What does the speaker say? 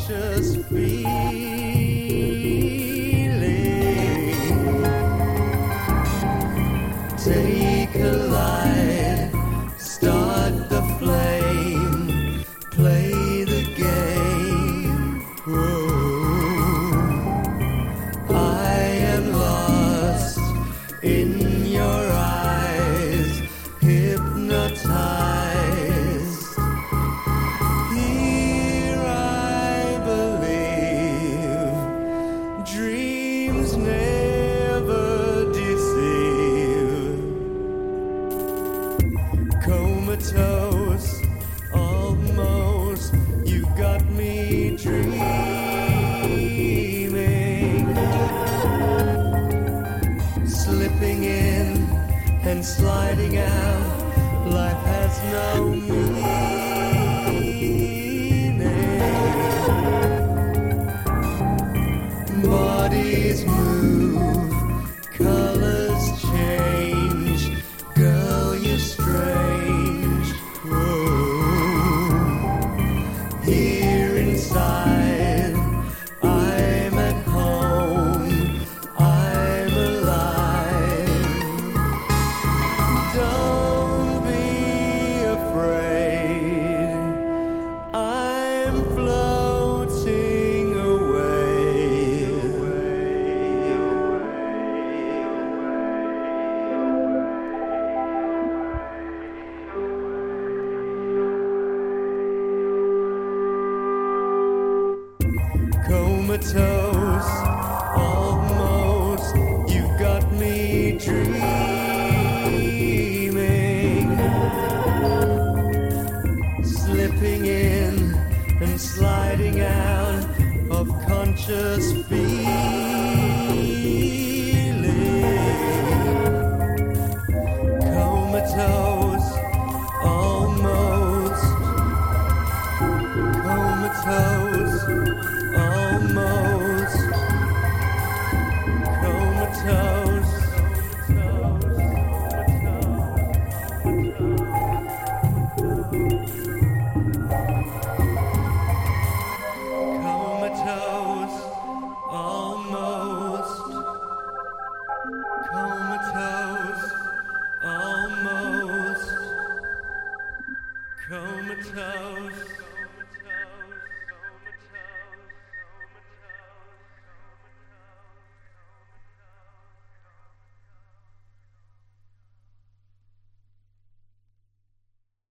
conscious feeling. Take a light, start the flame, play the game. Whoa. I am lost in your eyes, hypnotized. Here I believe dreams never deceive. Comatose, almost, you got me dreaming. Slipping in and sliding out, life has no meaning. Bodies move, colors change, girl, you're strange. Whoa. Here inside, I'm at home, I'm alive. Don't be afraid, I'm floating away. Comatose, almost, you got me dreaming. Slipping in and sliding out of conscious feeling.